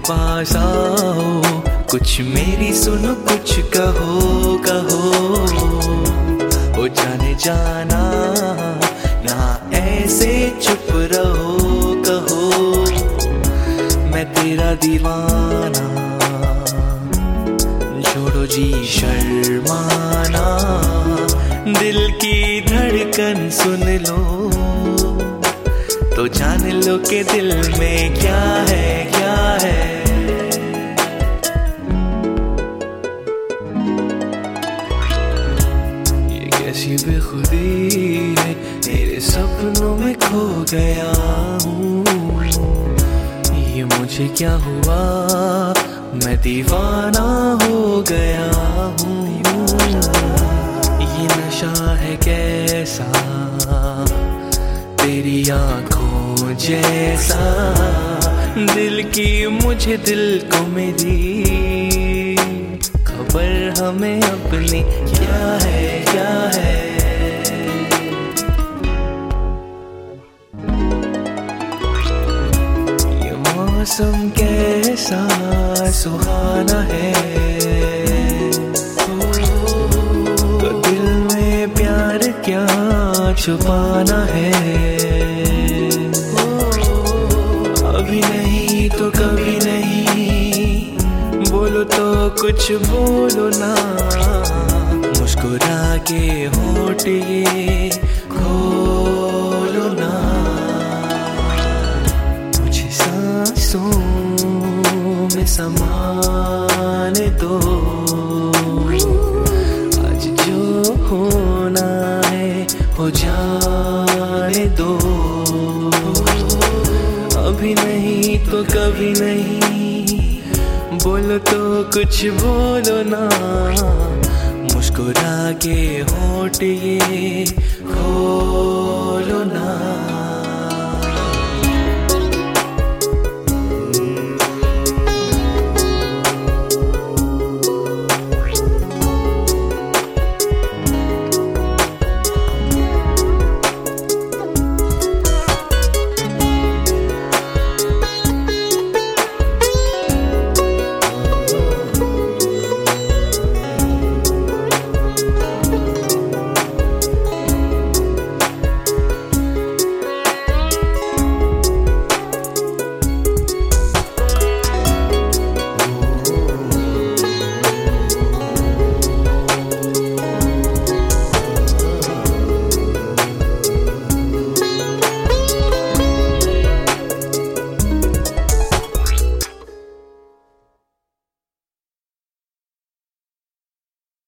पास आओ, कुछ मेरी सुनो, कुछ कहो कहो। ओ जाने जाना ना ऐसे चुप रहो, कहो मैं तेरा दीवाना। छोड़ो जी शर्माना, दिल की धड़कन सुन लो तो जान लो कि दिल में क्या है, क्या है। ये कैसी बेखुदी है, तेरे सपनों में खो गया हूँ। ये मुझे क्या हुआ, मैं दीवाना हो गया हूँ। ये नशा है कैसा, तेरी आंखों जैसा, दिल की मुझे दिल को मेरी खबर हमें अपनी क्या है, क्या है। ये मौसम कैसा सुहाना है, तो दिल में प्यार क्या छुपाना है। अभी नहीं तो कभी नहीं, बोलो तो कुछ बोलो ना। मुस्कुरा के होठ ये खोलो ना, मुझे सांसों में समाने दो। आज जो होना है हो जाने दो। अभी नहीं तो कभी नहीं, बोलो तो कुछ बोलो ना। मुस्कुरा के होठ ये खोलो ना।